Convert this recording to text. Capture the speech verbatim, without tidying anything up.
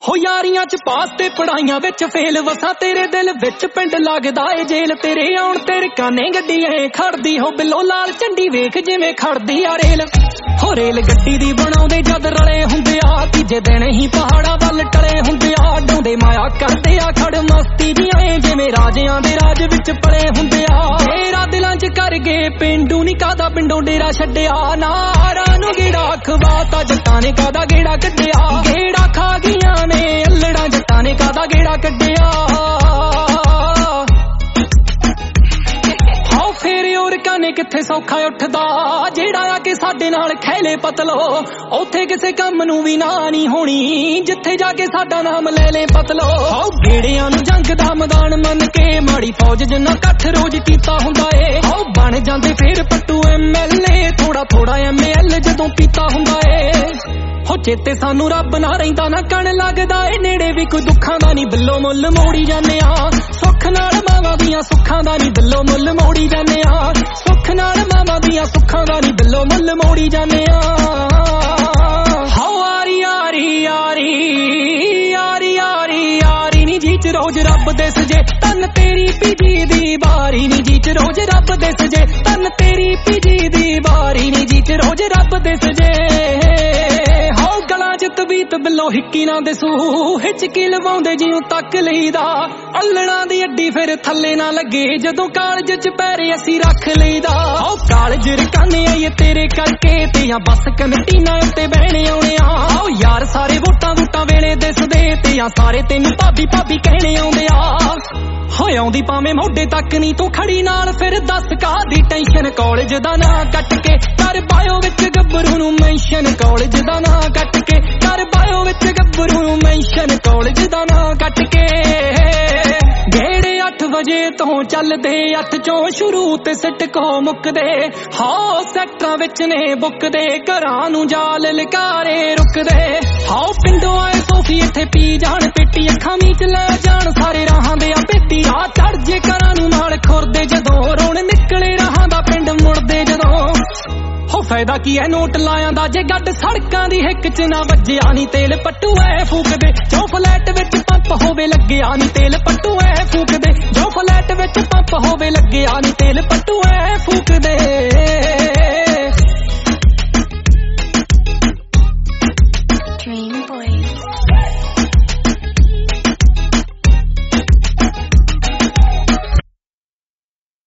ਹੋ ਯਾਰੀਆਂ ਚ ਪਾਸ ਤੇ ਪੜਾਈਆਂ ਵਿੱਚ ਫੇਲ ਵਸਾਂ ਤੇਰੇ ਦਿਲ ਵਿੱਚ ਪਿੰਡ ਲੱਗਦਾ ਏ ਜੇਲ ਤੇਰੇ ਆਉਣ ਤੇਰੇ ਕਾਨੇ ਗੱਡੀ ਐ ਖੜਦੀ ਹੋ ਬਿੱਲੋ ਲਾਲ ਝੰਡੀ ਵੇਖ ਜਿਵੇਂ ਖੜਦੀ ਆ ਰੇਲ ਹੋ ਰੇਲ ਗੱਡੀ ਦੀ ਬਣਾਉਂਦੇ ਜਦ ਰਲੇ ਹੁੰਦੇ ਆ ਤੀਜੇ ਦਿਨ ਹੀ ਪਹਾੜਾਂ ਵੱਲ ਟਲੇ ਹੁੰਦੇ ਆ ਡਾਉਂਦੇ ਮਾਇਆ ਕਰਦੇ ਆ ਖੜ ਮਸਤੀ ਦੀਆਂ ਐ ਜਿਵੇਂ ਰਾਜਿਆਂ ਦੇ ਰਾਜ ਵਿੱਚ ਪਲੇ ਹੁੰਦੇ ਆ ਤੇਰਾ ਦਿਲਾਂ ਚ ਕਰ ਗਏ ਪਿੰਡੂ ਨੀ ਕਾਦਾ ਪਿੰਡੋਂ ਡੇਰਾ ਛੱਡਿਆ ਨਾਰਾਂ ਨੂੰ ਗੇੜਾ ਖਵਾਤਾ ਜੱਟਾਂ ਨੇ ਕਾਦਾ ਗੇੜਾ ਕੱਢਿਆ ਗੇੜਾ ਖਾ ਗਈਆਂ ਨੇ ਅਲੜਾਂ ਜੱਟਾਂ ਨੇ ਕਾਦਾ ਗੇੜਾ ਕੱਢਿਆ ਹਾਉ ਫੇਰ ਔਰਕਾਂ ਨੇ ਕਿੱਥੇ ਸੌਖਾ ਉੱਠਦਾ ਜਿਹੜਾ ਆ ਕੇ ਸਾਡੇ ਨਾਲ ਖੈਲੇ ਪਤਲੋ ਉੱਥੇ ਕਿਸੇ ਕੰਮ ਨੂੰ ਵੀ ਨਾ ਨਹੀਂ ਹੋਣੀ ਜਿੱਥੇ ਜਾ ਕੇ ਸਾਡਾ ਨਾਮ ਲੈ ਲੈ ਪਤਲੋ ਹਾਉ ਗੇੜਿਆਂ ਨੂੰ ਜੰਗ ਦਾ ਮੈਦਾਨ ਮੰਨ ਕੇ ਮਾੜੀ ਫੌਜ ਜਿੰਨਾ ਇਕੱਠ ਰੋਜ਼ ਕੀਤਾ ਹੁੰਦਾ ਏ ਹਾਉ ਬਣ ਜਾਂਦੇ ਫੇਰ ਪੱਟੂ ਐਮ ਐਲ ਏ ਥੋੜਾ ਥੋੜਾ ਐਮ ਐਲ ਜਦੋਂ ਪੀਤਾ ਹੁੰਦਾ ਏ ਹੋ ਚੇਤੇ ਸਾਨੂੰ ਰੱਬ ਨਾ ਰਹਿੰਦਾ ਨਾ ਕਣ ਲੱਗਦਾ ਏ ਨੇੜੇ ਵੀ ਕੋਈ ਦੁੱਖਾਂ ਦਾ ਨਹੀਂ ਬਿੱਲੋ ਮੁੱਲ ਮੋੜੀ ਜਾਂਦੇ ਆ ਸੁੱਖ ਨਾਲ ਮਾਵਾਂ ਦੀਆਂ ਸੁੱਖਾਂ ਦਾ ਨਹੀਂ ਬਿੱਲੋ ਮੁੱਲ ਮੋੜੀ ਜਾਂਦੇ ਆ ਸੁੱਖ ਨਾਲ ਮਾਵਾਂ ਦੀਆਂ ਸੁੱਖਾਂ ਦਾ ਨਹੀਂ ਬਿੱਲੋ ਮੁੱਲ ਮੋੜੀ ਜਾਂਦੇ ਆ ਹਾਉ ਆਰੀ ਆਰੀ ਆਰੀ ਆਰੀ ਆਰੀ ਆਰੀ ਨੀ ਜੀ ਚ ਰੋਜ਼ ਰੱਬ ਦੇ ਸਜੇ ਤਨ ਤੇਰੀ ਪੀਜੀ ਦੀ ਬਾਰੀ ਨੀ ਜੀ ਚ ਰੋਜ਼ ਰੱਬ ਦੇ ਸਜੇ ਤਨ ਤੇਰੀ ਪੀਜੀ ਦੀ ਬਾਰੀ ਨੀ ਜੀ ਚ ਰੋਜ਼ ਰੱਬ ਦੇ ਸਜੇ ਤਬੀਤ ਬਿੱਲੋ ਹਿੱਕੀ ਨਾ ਦਸੂ ਹਿਚਕੀ ਲਵਾਉਂਦੇ ਜਿਉਂ ਤੱਕ ਲਈਦਾ ਅਲੜਾਂ ਦੀ ਅੱਡੀ ਫਿਰ ਥੱਲੇ ਨਾ ਲੱਗੇ ਜਦੋਂ ਕਾਲਜ ਚ ਪੈਰੇ ਅਸੀਂ ਰੱਖ ਲਈਦਾ ਓ ਕਾਲਜ ਰਕਾਨੇ ਆਈਏ ਤੇਰੇ ਕਰਕੇ ਤੇ ਆ ਬੱਸ ਕਨਟੀਨਾ ਉੱਤੇ ਬਹਿਣੇ ਆਉਣੇ ਆ ਓ ਯਾਰ ਸਾਰੇ ਵੋਟਾਂ ਵੋਟਾਂ ਵੇਲੇ ਦਿਸਦੇ ਤੇ ਆ ਸਾਰੇ ਤੈਨੂੰ ਭਾਬੀ ਭਾਬੀ ਕਹਿਣੇ ਆਉਂਦੇ ਆ ਹੋਏ ਆਉਂਦੀ ਭਾਵੇਂ ਮੋਢੇ ਤੱਕ ਨਹੀਂ ਤੂੰ ਖੜੀ ਨਾਲ ਫਿਰ ਦੱਸ ਕਾਹਦੀ ਟੈਨਸ਼ਨ ਕਾਲਜ ਦਾ ਨਾਂ ਕੱਟ ਕੇ ਕਰ ਬਾਇਓ ਵਿੱਚ ਗੱਭਰੂ ਨੂੰ ਮੈਂਸ਼ਨ ਕਾਲਜ ਦਾ ਨਾਂ ਕੱਟ ਕੇ ਕਰ ਬਾਇਓ ਵਿੱਚ ਗੱਭਰੂ ਨੂੰ ਮੈਂਸ਼ਨ ਕਾਲਜ ਦਾ ਨਾਂ ਕੱਟ ਕੇ ਗੇੜੇ ਅੱਠ ਵਜੇ ਤੋਂ ਚੱਲਦੇ ਅੱਠ ਚੋਂ ਸ਼ੁਰੂ ਤੇ ਸਿੱਟ ਕੋ ਮੁੱਕਦੇ ਹਾਉ ਸੈਕਟਰਾਂ ਵਿੱਚ ਨੇ ਬੁੱਕਦੇ ਘਰਾਂ ਨੂੰ ਜਾਲ ਲਿਕਾਰੇ ਰੁਕਦੇ ਹਾਉ ਪਿੰਡੋਂ ਆਏ ਸੋਫੀ ਇੱਥੇ ਪੀ ਜਾਣ ਪੇਟੀ ਅੱਖਾਂ ਮੀਚ ਲੈ ਜਾਣ ਸਾਰੇ ਰਾਹਾਂ ਦੇ ਆ ਪੇਤੀ ਆ ਚੜ ਜੇ ਘਰਾਂ ਨੂੰ ਨਾਲ ਖੁਰਦੇ ਜਦੋਂ ਰੋਣ ਨਿਕਲੇ ਰਾਹਾਂ ਦਾ ਪਿੰਡ ਮੁੜਦੇ ਜਦੋਂ ਹੋ ਫਾਇਦਾ ਕੀ ਐ ਨੋਟ ਲਾਇਆਂ ਦਾ ਜੇ ਗੱਡ ਸੜਕਾਂ ਦੀ ਹਿੱਕ ਚ ਨਾ ਵੱਜਿਆ ਨੀ ਤੇਲ ਪੱਟੂ ਐ ਫੂਕਦੇ ਜੋ ਫਲੈਟ ਵਿੱਚ ਪੰਪ ਹੋਵੇ ਲੱਗਿਆ ਨੀ ਤੇਲ ਪੱਟੂ ਐ ਫੂਕਦੇ ਜੋ ਫਲੈਟ ਵਿੱਚ ਪੰਪ ਹੋਵੇ ਲੱਗਿਆ ਨੀ ਤੇਲ ਪੱਟੂ ਐ ਫੂਕਦੇ